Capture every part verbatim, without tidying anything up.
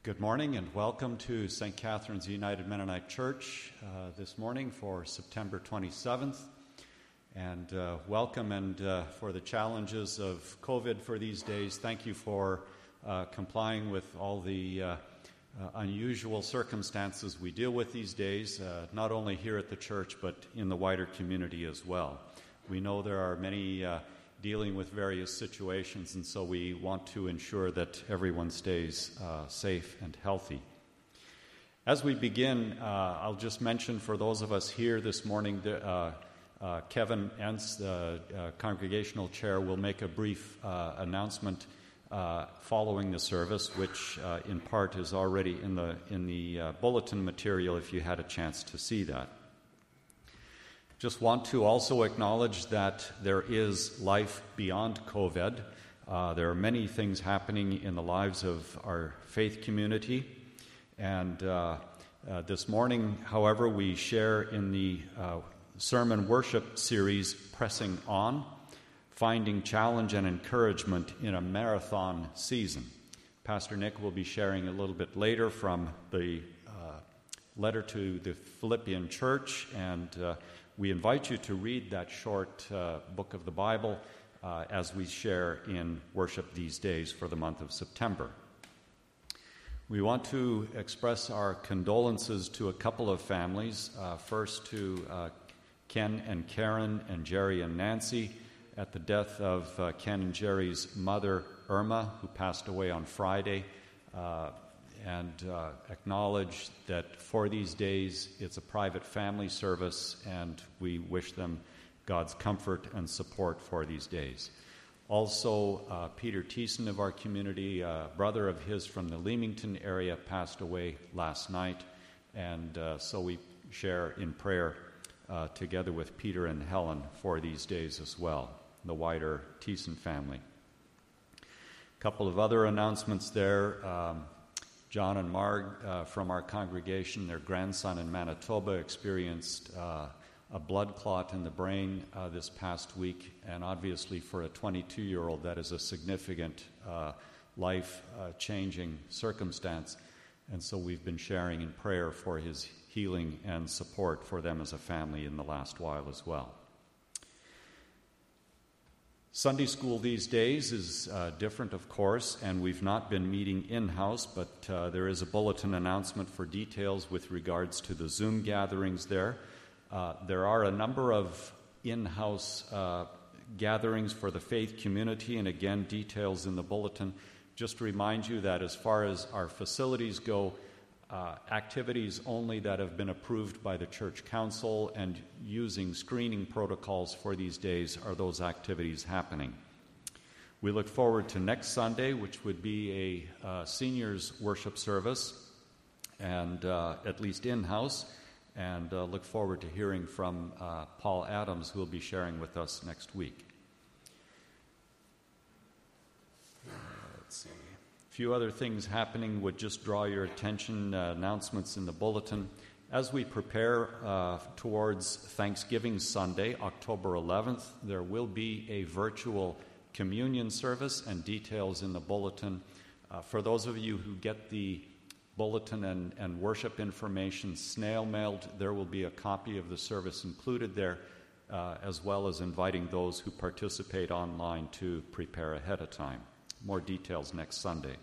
Good morning and welcome to Saint Catherine's United Mennonite Church uh, this morning for September twenty-seventh. And uh, welcome and uh, for the challenges of COVID for these days. Thank you for uh, complying with all the uh, uh, unusual circumstances we deal with these days, uh, not only here at the church but in the wider community as well. We know there are many uh, dealing with various situations, and so we want to ensure that everyone stays uh, safe and healthy. As we begin, uh, I'll just mention for those of us here this morning, the, uh, uh, Kevin Entz, the uh, congregational chair, will make a brief uh, announcement uh, following the service, which uh, in part is already in the, in the uh, bulletin material if you had a chance to see that. Just want to also acknowledge that there is life beyond COVID. Uh, there are many things happening in the lives of our faith community. And uh, uh, this morning, however, we share in the uh, sermon worship series, Pressing On, Finding Challenge and Encouragement in a Marathon Season. Pastor Nick will be sharing a little bit later from the uh, letter to the Philippian church, and uh, we invite you to read that short uh, book of the Bible uh, as we share in worship these days for the month of September. We want to express our condolences to a couple of families. Uh, first to uh, Ken and Karen and Jerry and Nancy at the death of uh, Ken and Jerry's mother, Irma, who passed away on Friday. Uh, and uh, acknowledge that for these days it's a private family service, and we wish them God's comfort and support for these days. Also, uh, Peter Thiessen of our community, a brother of his from the Leamington area, passed away last night, and uh, so we share in prayer uh, together with Peter and Helen for these days as well, the wider Thiessen family. A couple of other announcements there. Um, John and Marg uh, from our congregation, their grandson in Manitoba experienced uh, a blood clot in the brain uh, this past week, and obviously for a twenty-two-year-old that is a significant uh, life-changing uh, circumstance, and so we've been sharing in prayer for his healing and support for them as a family in the last while as well. Sunday school these days is uh, different, of course, and we've not been meeting in-house, but uh, there is a bulletin announcement for details with regards to the Zoom gatherings there. Uh, there are a number of in-house uh, gatherings for the faith community, and again, details in the bulletin. Just to remind you that as far as our facilities go, Uh, activities only that have been approved by the church council and using screening protocols for these days are those activities happening. We look forward to next Sunday, which would be a uh, seniors worship service, and uh, at least in-house, and uh, look forward to hearing from uh, Paul Adams, who will be sharing with us next week. Uh, let's see. A few other things happening would just draw your attention, uh, announcements in the bulletin. As we prepare uh, towards Thanksgiving Sunday, October eleventh, there will be a virtual communion service, and details in the bulletin. Uh, for those of you who get the bulletin and, and worship information snail-mailed, there will be a copy of the service included there, uh, as well as inviting those who participate online to prepare ahead of time. More details next Sunday.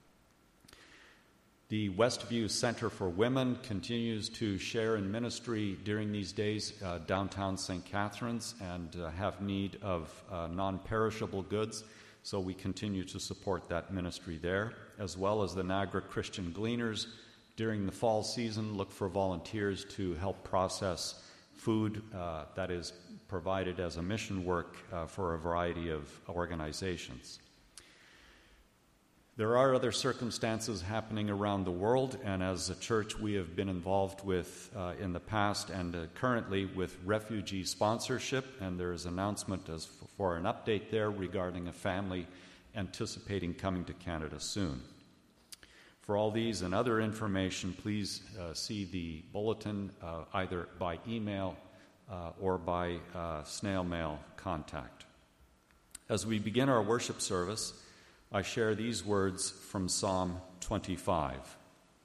The Westview Center for Women continues to share in ministry during these days uh, downtown Saint Catherine's, and uh, have need of uh, non-perishable goods, so we continue to support that ministry there, as well as the Niagara Christian Gleaners. During the fall season, look for volunteers to help process food uh, that is provided as a mission work uh, for a variety of organizations. There are other circumstances happening around the world, and as a church we have been involved with uh, in the past and uh, currently with refugee sponsorship, and there is an announcement as f- for an update there regarding a family anticipating coming to Canada soon. For all these and other information, please uh, see the bulletin uh, either by email uh, or by uh, snail mail contact. As we begin our worship service, I share these words from Psalm twenty-five.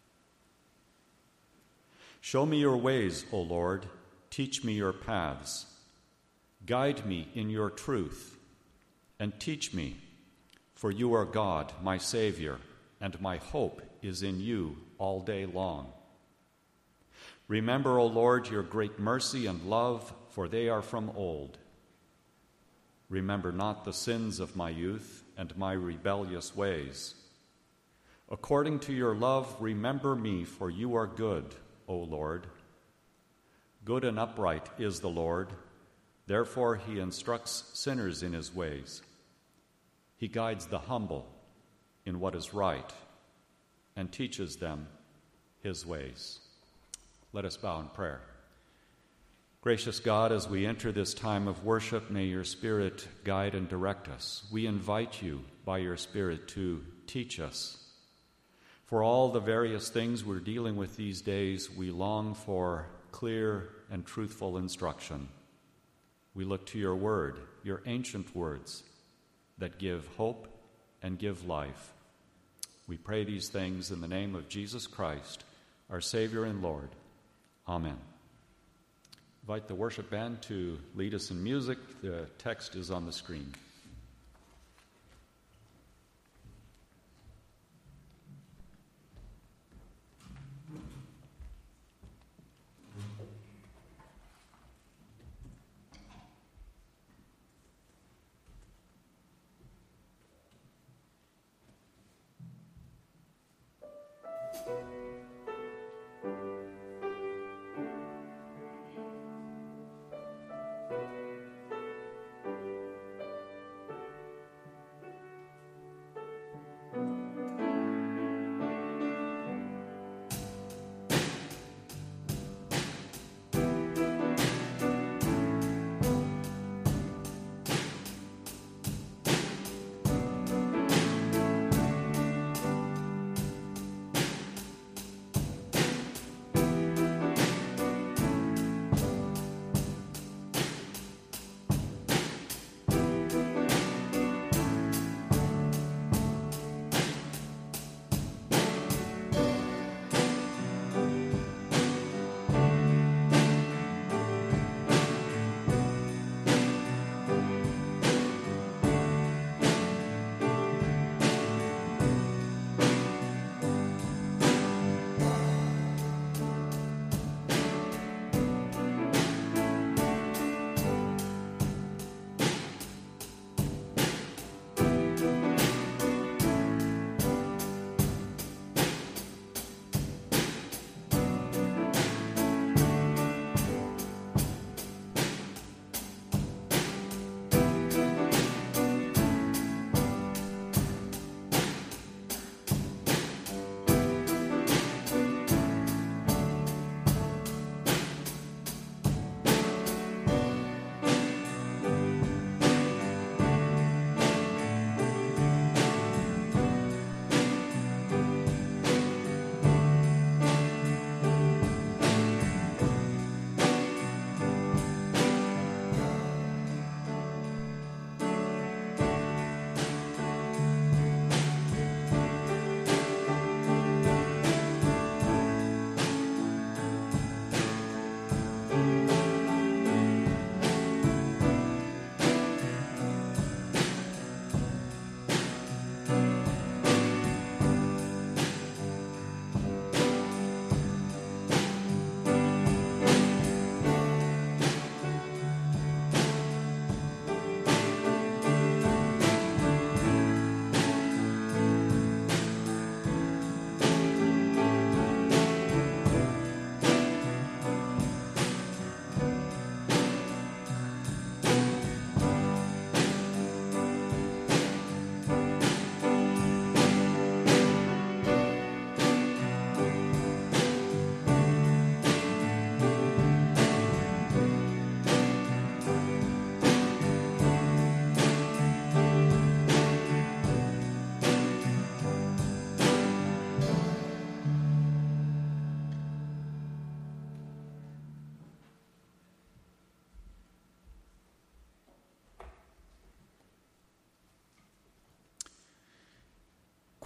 Show me your ways, O Lord. Teach me your paths. Guide me in your truth and teach me, for you are God, my Savior, and my hope is in you all day long. Remember, O Lord, your great mercy and love, for they are from old. Remember not the sins of my youth and my rebellious ways. According to your love, remember me, for you are good, O Lord. Good and upright is the Lord. Therefore he instructs sinners in his ways. He guides the humble in what is right and teaches them his ways. Let us bow in prayer. Gracious God, as we enter this time of worship, may your Spirit guide and direct us. We invite you by your Spirit to teach us. For all the various things we're dealing with these days, we long for clear and truthful instruction. We look to your word, your ancient words that give hope and give life. We pray these things in the name of Jesus Christ, our Savior and Lord. Amen. Invite the worship band to lead us in music. The text is on the screen.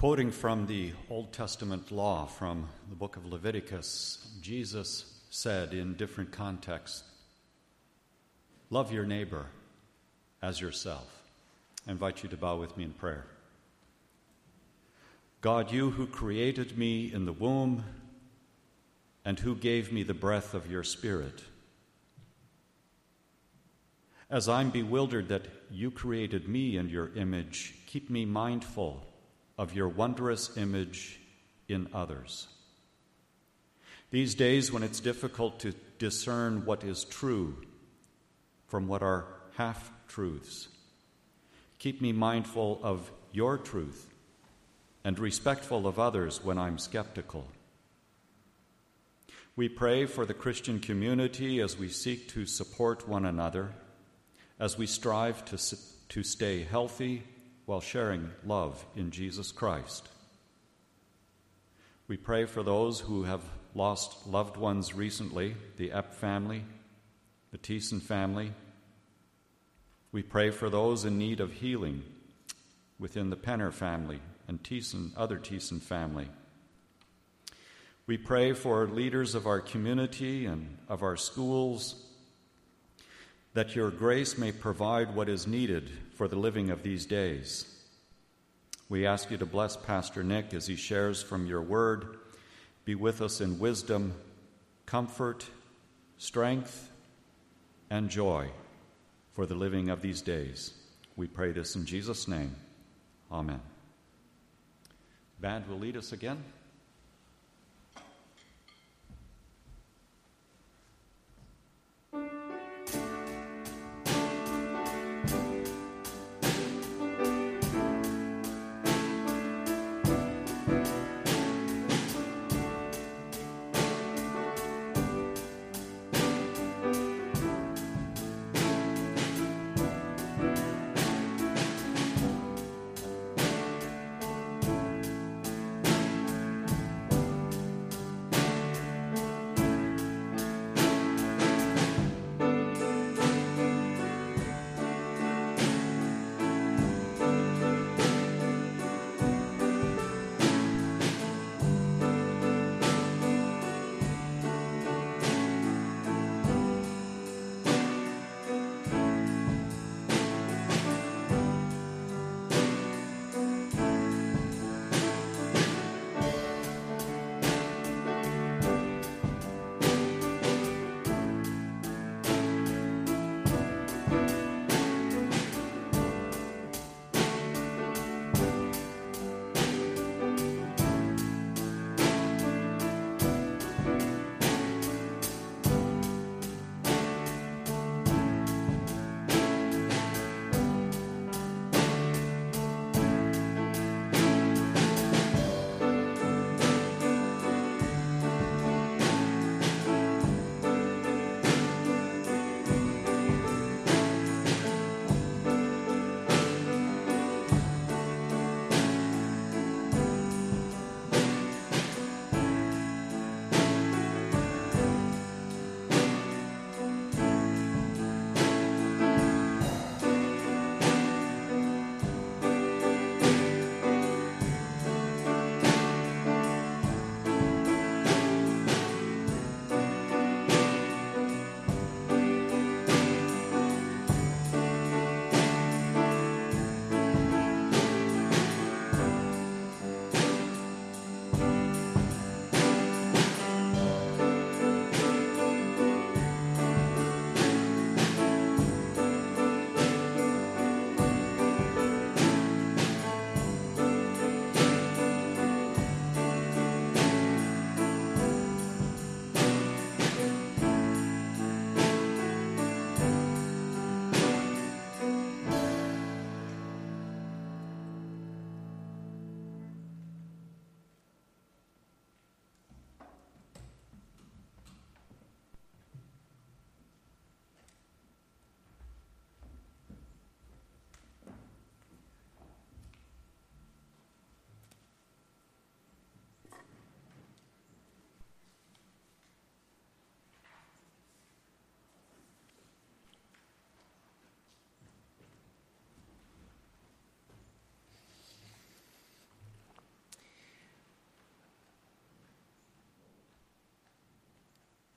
Quoting from the Old Testament law, from the book of Leviticus, Jesus said in different contexts, "Love your neighbor as yourself." I invite you to bow with me in prayer. God, you who created me in the womb and who gave me the breath of your Spirit, as I'm bewildered that you created me in your image, keep me mindful of your wondrous image in others. These days when it's difficult to discern what is true from what are half-truths, keep me mindful of your truth and respectful of others when I'm skeptical. We pray for the Christian community as we seek to support one another, as we strive to, to stay healthy while sharing love in Jesus Christ. We pray for those who have lost loved ones recently, the Epp family, the Thiessen family. We pray for those in need of healing within the Penner family and Thiessen, other Thiessen family. We pray for leaders of our community and of our schools, that your grace may provide what is needed for the living of these days. We ask you to bless Pastor Nick as he shares from your word. Be with us in wisdom, comfort, strength, and joy for the living of these days. We pray this in Jesus' name. Amen. Band will lead us again.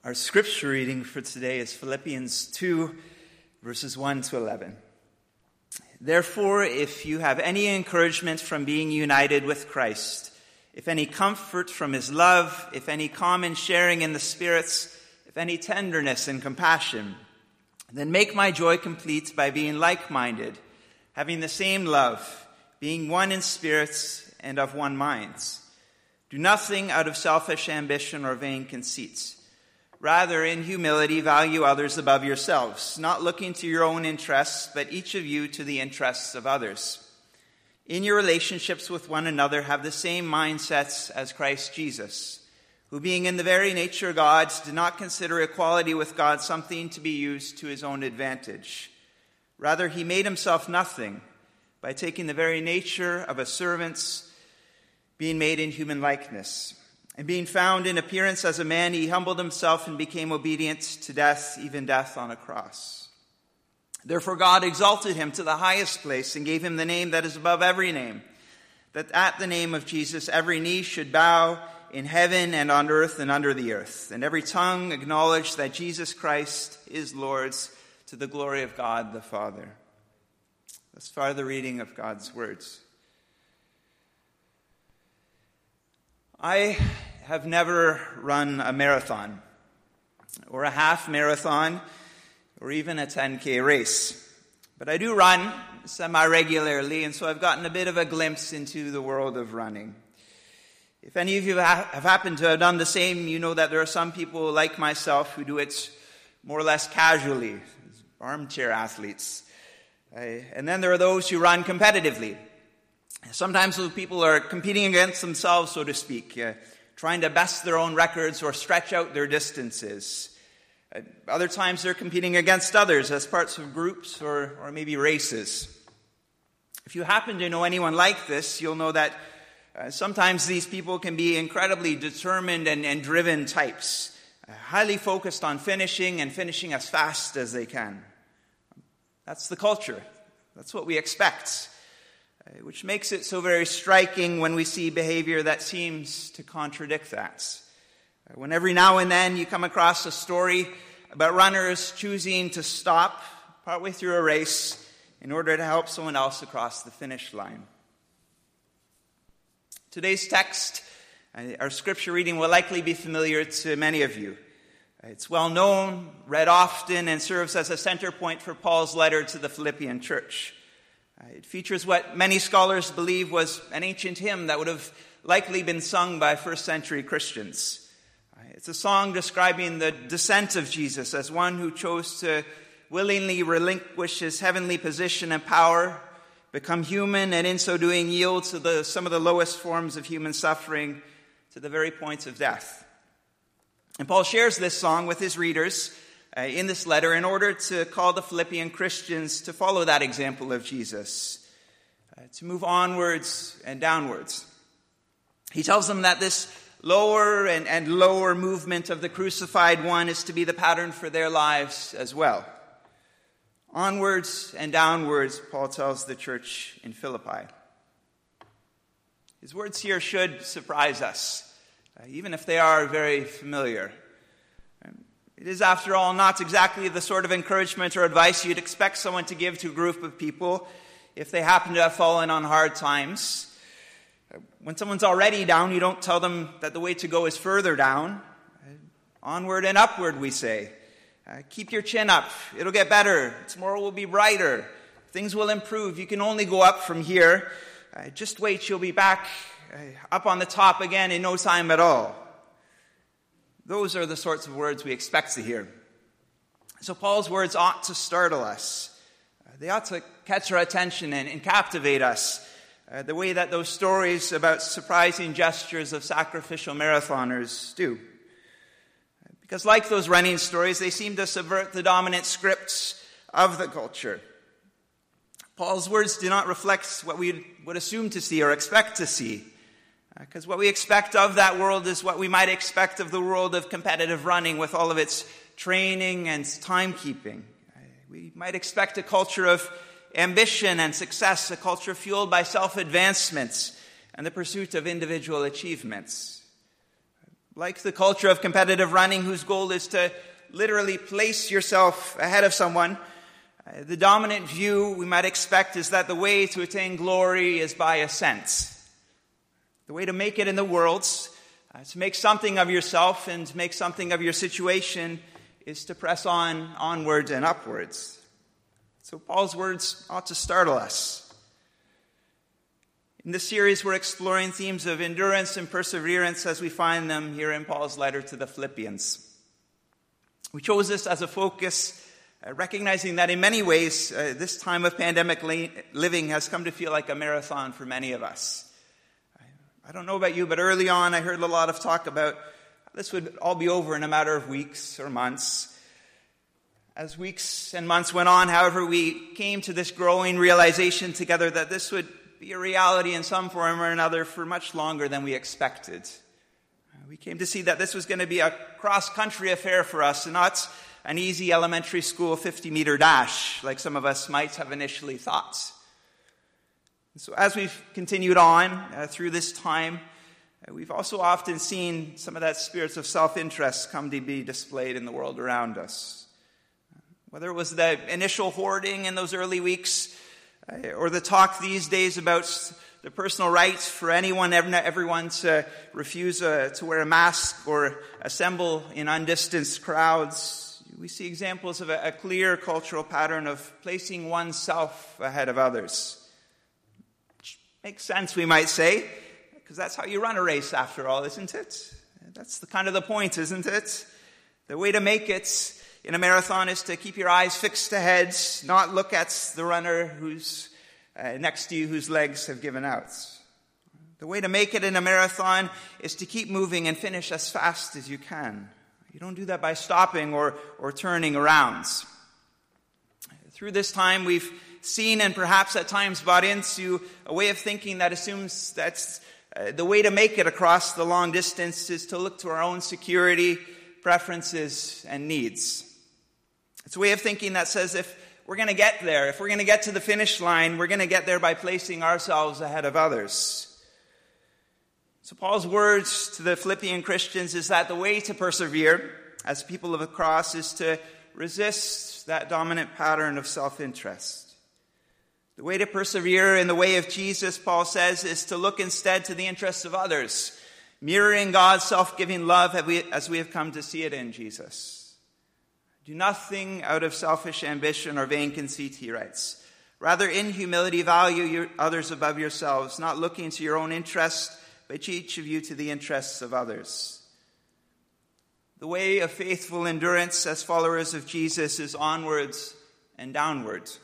Our scripture reading for today is Philippians two, verses one to eleven. Therefore, if you have any encouragement from being united with Christ, if any comfort from his love, if any common sharing in the spirits, if any tenderness and compassion, then make my joy complete by being like-minded, having the same love, being one in spirits and of one mind. Do nothing out of selfish ambition or vain conceit. Rather, in humility, value others above yourselves, not looking to your own interests, but each of you to the interests of others. In your relationships with one another, have the same mindsets as Christ Jesus, who being in the very nature God, did not consider equality with God something to be used to his own advantage. Rather, he made himself nothing by taking the very nature of a servant, being made in human likeness. And being found in appearance as a man, he humbled himself and became obedient to death, even death on a cross. Therefore God exalted him to the highest place and gave him the name that is above every name, that at the name of Jesus every knee should bow in heaven and on earth and under the earth, and every tongue acknowledge that Jesus Christ is Lord, to the glory of God the Father. Thus far the reading of God's words. I have never run a marathon, or a half marathon, or even a ten K race. But I do run semi-regularly, and so I've gotten a bit of a glimpse into the world of running. If any of you have happened to have done the same, you know that there are some people like myself who do it more or less casually, armchair athletes. And then there are those who run competitively. Sometimes those people are competing against themselves, so to speak, uh, trying to best their own records or stretch out their distances. Uh, other times they're competing against others as parts of groups or, or maybe races. If you happen to know anyone like this, you'll know that uh, sometimes these people can be incredibly determined and, and driven types, uh, highly focused on finishing and finishing as fast as they can. That's the culture. That's what we expect. Which makes it so very striking when we see behavior that seems to contradict that. When every now and then you come across a story about runners choosing to stop partway through a race in order to help someone else across the finish line. Today's text, our scripture reading, will likely be familiar to many of you. It's well known, read often, and serves as a center point for Paul's letter to the Philippian church. It features what many scholars believe was an ancient hymn that would have likely been sung by first century Christians. It's a song describing the descent of Jesus as one who chose to willingly relinquish his heavenly position and power, become human, and in so doing yield to the, some of the lowest forms of human suffering to the very point of death. And Paul shares this song with his readers Uh, in this letter in order to call the Philippian Christians to follow that example of Jesus, uh, to move onwards and downwards. He tells them that this lower and, and lower movement of the crucified one is to be the pattern for their lives as well. Onwards and downwards, Paul tells the church in Philippi. His words here should surprise us, uh, even if they are very familiar. It is, after all, not exactly the sort of encouragement or advice you'd expect someone to give to a group of people if they happen to have fallen on hard times. When someone's already down, you don't tell them that the way to go is further down. Onward and upward, we say. Uh, keep your chin up. It'll get better. Tomorrow will be brighter. Things will improve. You can only go up from here. Uh, just wait, you'll be back uh, up on the top again in no time at all. Those are the sorts of words we expect to hear. So Paul's words ought to startle us. Uh, they ought to catch our attention and, and captivate us, uh, the way that those stories about surprising gestures of sacrificial marathoners do. Uh, because like those running stories, they seem to subvert the dominant scripts of the culture. Paul's words do not reflect what we would assume to see or expect to see. Because what we expect of that world is what we might expect of the world of competitive running with all of its training and timekeeping. We might expect a culture of ambition and success, a culture fueled by self-advancement and the pursuit of individual achievements. Like the culture of competitive running, whose goal is to literally place yourself ahead of someone, uh, the dominant view we might expect is that the way to attain glory is by ascent. The way to make it in the world, uh, to make something of yourself and to make something of your situation, is to press on, onwards and upwards. So Paul's words ought to startle us. In this series, we're exploring themes of endurance and perseverance as we find them here in Paul's letter to the Philippians. We chose this as a focus, uh, recognizing that in many ways, uh, this time of pandemic li- living has come to feel like a marathon for many of us. I, I don't know about you, but early on I heard a lot of talk about this would all be over in a matter of weeks or months. As weeks and months went on, however, we came to this growing realization together that this would be a reality in some form or another for much longer than we expected. We came to see that this was going to be a cross-country affair for us, and not an easy elementary school fifty-meter dash like some of us might have initially thought. And so as we've continued on uh, through this time, uh, we've also often seen some of that spirit of self-interest come to be displayed in the world around us. Whether it was the initial hoarding in those early weeks, or the talk these days about the personal right for anyone, everyone to refuse uh, to wear a mask or assemble in undistanced crowds, we see examples of a, a clear cultural pattern of placing oneself ahead of others. Which makes sense, we might say, because that's how you run a race after all, isn't it? That's the kind of the point, isn't it? The way to make it in a marathon is to keep your eyes fixed ahead, not look at the runner who's uh, next to you whose legs have given out. The way to make it in a marathon is to keep moving and finish as fast as you can. You don't do that by stopping or, or turning around. Through this time, we've seen and perhaps at times bought into a way of thinking that assumes that uh, the way to make it across the long distance is to look to our own security, preferences, and needs. It's a way of thinking that says if we're going to get there, if we're going to get to the finish line, we're going to get there by placing ourselves ahead of others. So Paul's words to the Philippian Christians is that the way to persevere as people of the cross is to resist that dominant pattern of self-interest. The way to persevere in the way of Jesus, Paul says, is to look instead to the interests of others, mirroring God's self-giving love as we have come to see it in Jesus. Do nothing out of selfish ambition or vain conceit, he writes. Rather, in humility, value your others above yourselves, not looking to your own interest, but each of you to the interests of others. The way of faithful endurance as followers of Jesus is onwards and downwards.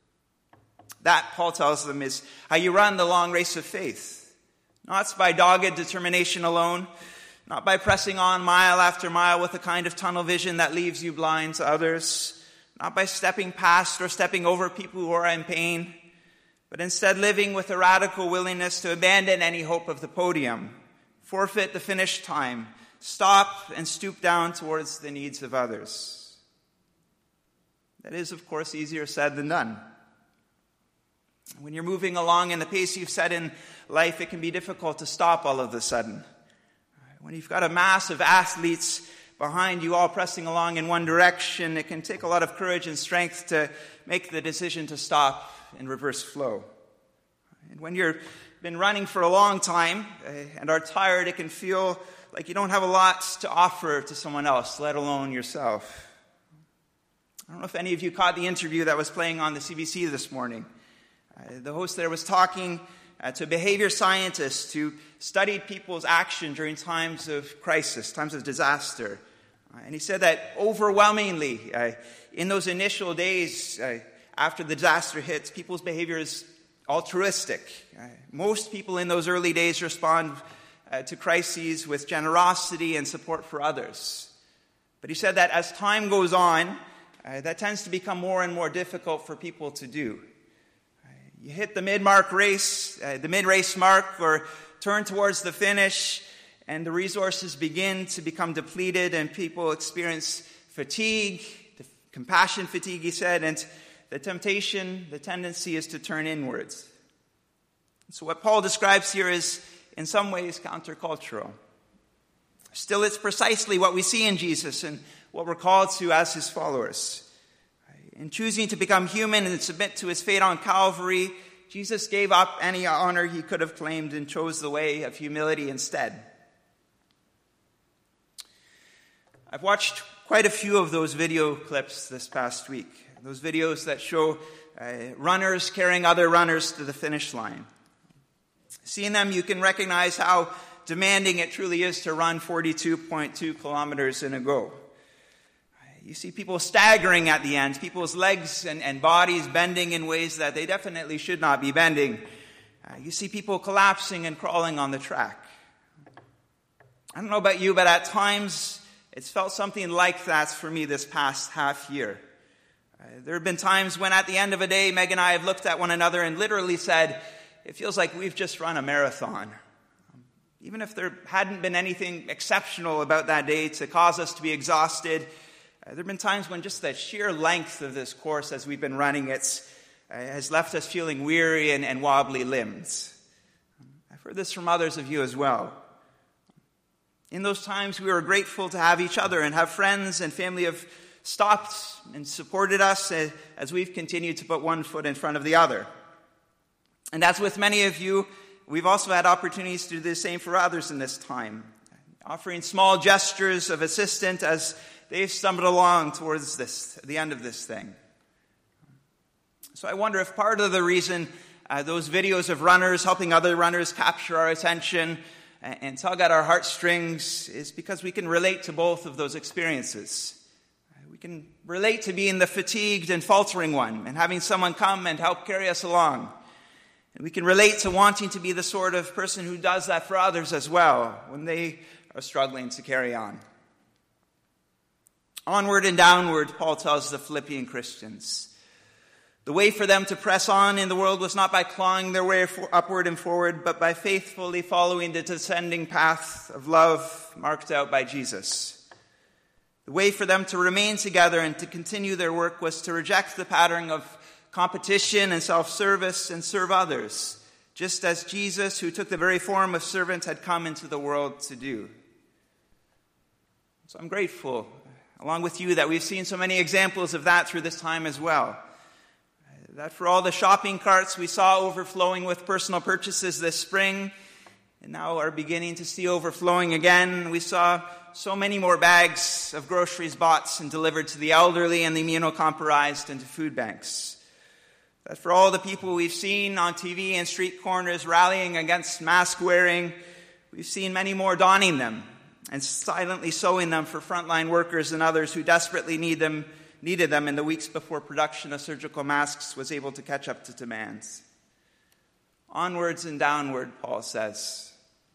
That, Paul tells them, is how you run the long race of faith. Not by dogged determination alone, not by pressing on mile after mile with a kind of tunnel vision that leaves you blind to others, not by stepping past or stepping over people who are in pain, but instead living with a radical willingness to abandon any hope of the podium, forfeit the finish time, stop and stoop down towards the needs of others. That is, of course, easier said than done. When you're moving along in the pace you've set in life, it can be difficult to stop all of a sudden. When you've got a mass of athletes behind you all pressing along in one direction, it can take a lot of courage and strength to make the decision to stop and reverse flow. And when you've been running for a long time uh, and are tired, it can feel like you don't have a lot to offer to someone else, let alone yourself. I don't know if any of you caught the interview that was playing on the C B C this morning. Uh, the host there was talking Uh, to behavior scientists who studied people's action during times of crisis, times of disaster. Uh, and he said that overwhelmingly, uh, in those initial days uh, after the disaster hits, people's behavior is altruistic. Uh, most people in those early days respond uh, to crises with generosity and support for others. But he said that as time goes on, uh, that tends to become more and more difficult for people to do. You hit the mid-mark race, uh, the mid-race mark, or turn towards the finish, and the resources begin to become depleted, and people experience fatigue, the compassion fatigue, he said, and the temptation, the tendency is to turn inwards. So what Paul describes here is, in some ways, countercultural. Still, it's precisely what we see in Jesus and what we're called to as his followers. In choosing to become human and submit to his fate on Calvary, Jesus gave up any honor he could have claimed and chose the way of humility instead. I've watched quite a few of those video clips this past week. Those videos that show uh, runners carrying other runners to the finish line. Seeing them, you can recognize how demanding it truly is to run forty-two point two kilometers in a go. You see people staggering at the end, people's legs and, and bodies bending in ways that they definitely should not be bending. Uh, you see people collapsing and crawling on the track. I don't know about you, but at times it's felt something like that for me this past half year. Uh, there have been times when at the end of a day, Meg and I have looked at one another and literally said, it feels like we've just run a marathon. Even if there hadn't been anything exceptional about that day to cause us to be exhausted, Uh, there have been times when just the sheer length of this course as we've been running it uh, has left us feeling weary and, and wobbly limbs. I've heard this from others of you as well. In those times, we were grateful to have each other and have friends and family have stopped and supported us uh, as we've continued to put one foot in front of the other. And as with many of you, we've also had opportunities to do the same for others in this time, offering small gestures of assistance as they've stumbled along towards this, the end of this thing. So I wonder if part of the reason uh, those videos of runners helping other runners capture our attention and, and tug at our heartstrings is because we can relate to both of those experiences. Uh, we can relate to being the fatigued and faltering one and having someone come and help carry us along. And we can relate to wanting to be the sort of person who does that for others as well when they are struggling to carry on. Onward and downward, Paul tells the Philippian Christians. The way for them to press on in the world was not by clawing their way for upward and forward, but by faithfully following the descending path of love marked out by Jesus. The way for them to remain together and to continue their work was to reject the pattern of competition and self-service and serve others, just as Jesus, who took the very form of servant, had come into the world to do. So I'm grateful, along with you, that we've seen so many examples of that through this time as well. That for all the shopping carts we saw overflowing with personal purchases this spring, and now are beginning to see overflowing again, we saw so many more bags of groceries bought and delivered to the elderly and the immunocompromised and to food banks. That for all the people we've seen on T V and street corners rallying against mask wearing, we've seen many more donning them and silently sewing them for frontline workers and others who desperately need them, needed them in the weeks before production of surgical masks was able to catch up to demands. Onwards and downward, Paul says.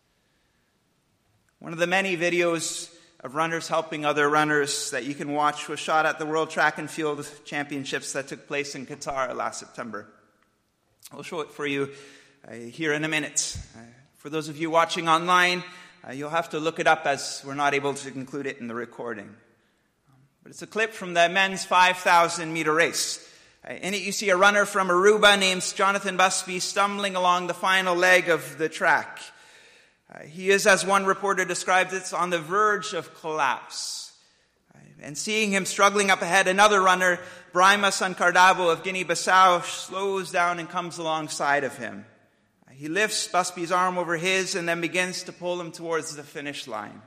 One of the many videos of runners helping other runners that you can watch was shot at the World Track and Field Championships that took place in Qatar last September. I'll show it for you uh, here in a minute. Uh, for those of you watching online, uh, you'll have to look it up as we're not able to include it in the recording. But it's a clip from the men's five thousand meter race. Uh, in it you see a runner from Aruba named Jonathan Busby stumbling along the final leg of the track. Uh, he is, as one reporter described it, on the verge of collapse. Uh, and seeing him struggling up ahead, another runner, Brahima Sankardabo of Guinea-Bissau, slows down and comes alongside of him. Uh, he lifts Busby's arm over his and then begins to pull him towards the finish line.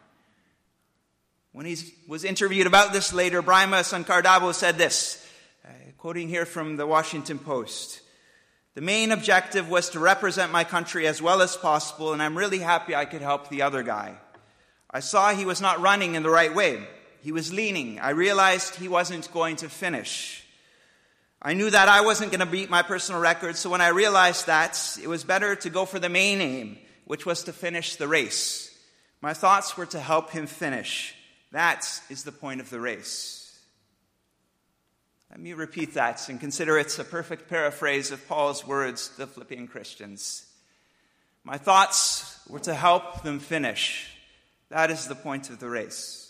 When he was interviewed about this later, Brahima Sankardabo said this, uh, quoting here from the Washington Post. The main objective was to represent my country as well as possible, and I'm really happy I could help the other guy. I saw he was not running in the right way. He was leaning. I realized he wasn't going to finish. I knew that I wasn't going to beat my personal record, so when I realized that, it was better to go for the main aim, which was to finish the race. My thoughts were to help him finish. That is the point of the race. Let me repeat that and consider it's a perfect paraphrase of Paul's words to the Philippian Christians. My thoughts were to help them finish. That is the point of the race.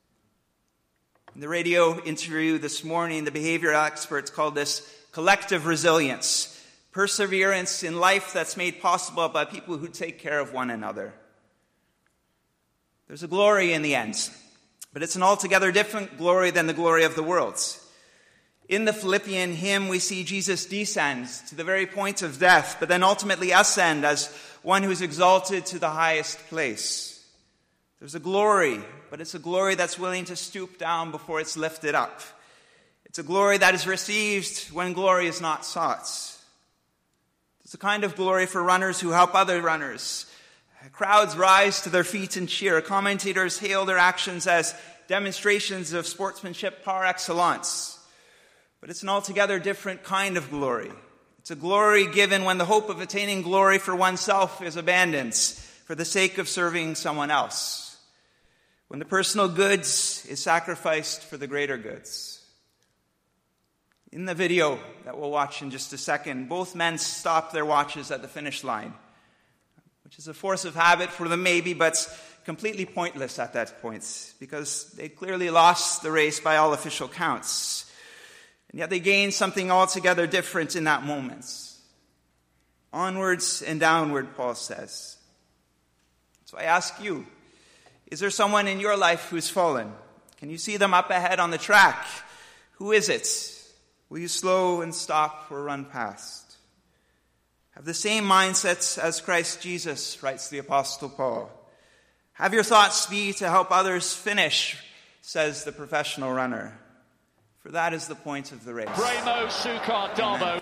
In the radio interview this morning, the behavioral experts called this collective resilience, perseverance in life that's made possible by people who take care of one another. There's a glory in the end, but it's an altogether different glory than the glory of the world. In the Philippian hymn, we see Jesus descend to the very point of death, but then ultimately ascend as one who is exalted to the highest place. There's a glory, but it's a glory that's willing to stoop down before it's lifted up. It's a glory that is received when glory is not sought. It's a kind of glory for runners who help other runners. Crowds rise to their feet and cheer. Commentators hail their actions as demonstrations of sportsmanship par excellence. But it's an altogether different kind of glory. It's a glory given when the hope of attaining glory for oneself is abandoned for the sake of serving someone else. When the personal goods is sacrificed for the greater goods. In the video that we'll watch in just a second, both men stop their watches at the finish line, which is a force of habit for them maybe, but completely pointless at that point, because they clearly lost the race by all official counts. And yet they gained something altogether different in that moment. Onwards and downward, Paul says. So I ask you, is there someone in your life who's fallen? Can you see them up ahead on the track? Who is it? Will you slow and stop or run past? Have the same mindsets as Christ Jesus, writes the Apostle Paul. Have your thoughts be to help others finish, says the professional runner. For that is the point of the race. Bremo Sukar-Darbo.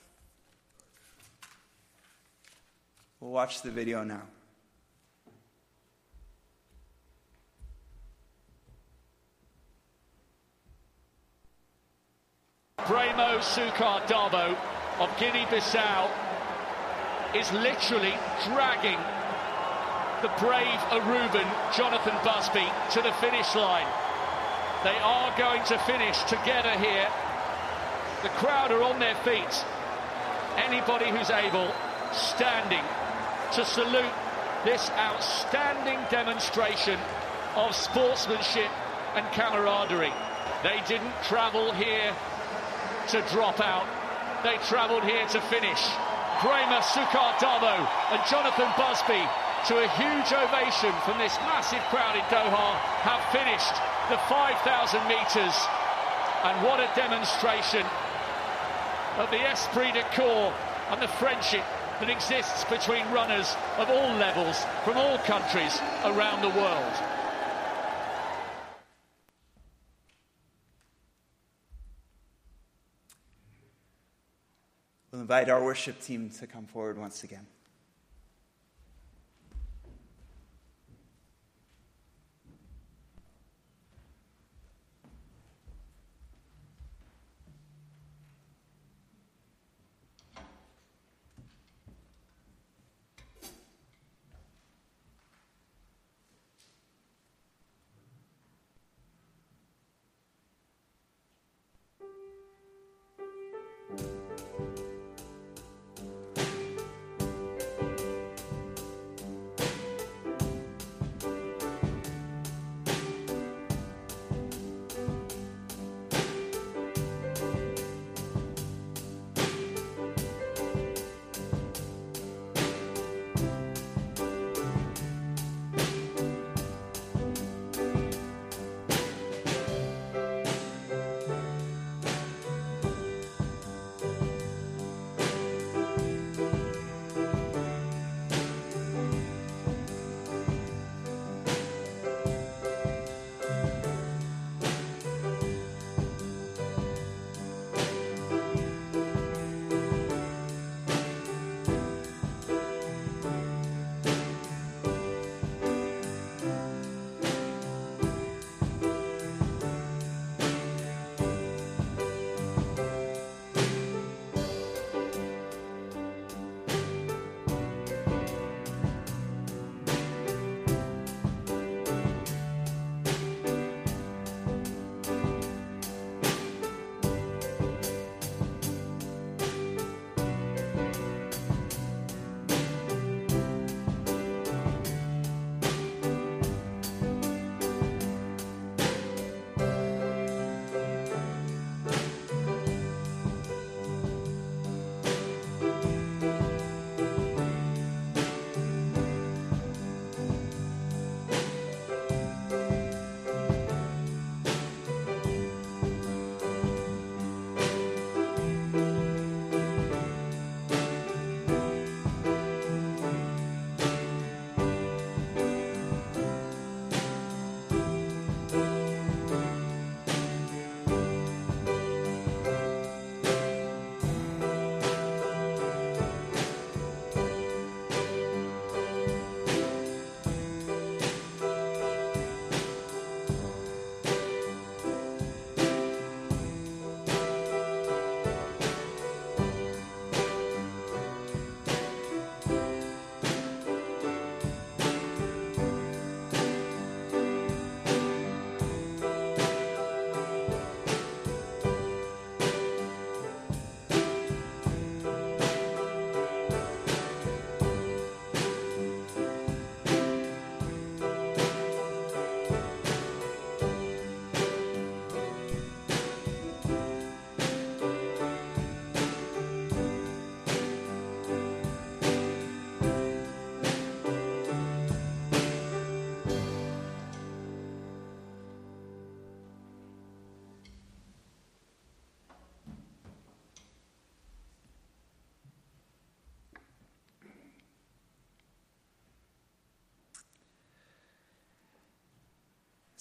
We'll watch the video now. Bremo Sukar-Darbo of Guinea-Bissau is literally dragging the brave Aruban Jonathan Busby to the finish line. They are going to finish together here. The crowd are on their feet. Anybody who's able, standing to salute this outstanding demonstration of sportsmanship and camaraderie. They didn't travel here to drop out. They travelled here to finish. Bremo Sukar-Darbo and Jonathan Busby, to a huge ovation from this massive crowd in Doha, have finished the five thousand metres. And what a demonstration of the esprit de corps and the friendship that exists between runners of all levels from all countries around the world. We'll invite our worship team to come forward once again.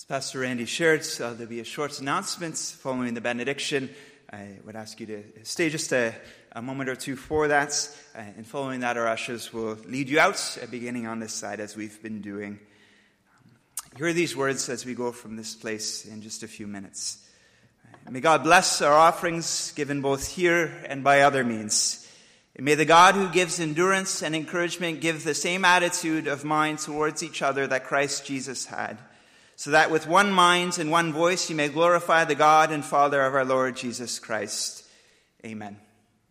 Pastor Randy shared, uh, there'll be a short announcement following the benediction. I would ask you to stay just a, a moment or two for that. Uh, and following that, our ushers will lead you out, uh, beginning on this side as we've been doing. Um, hear these words as we go from this place in just a few minutes. Uh, may God bless our offerings given both here and by other means. And may the God who gives endurance and encouragement give the same attitude of mind towards each other that Christ Jesus had, so that with one mind and one voice you may glorify the God and Father of our Lord Jesus Christ. Amen.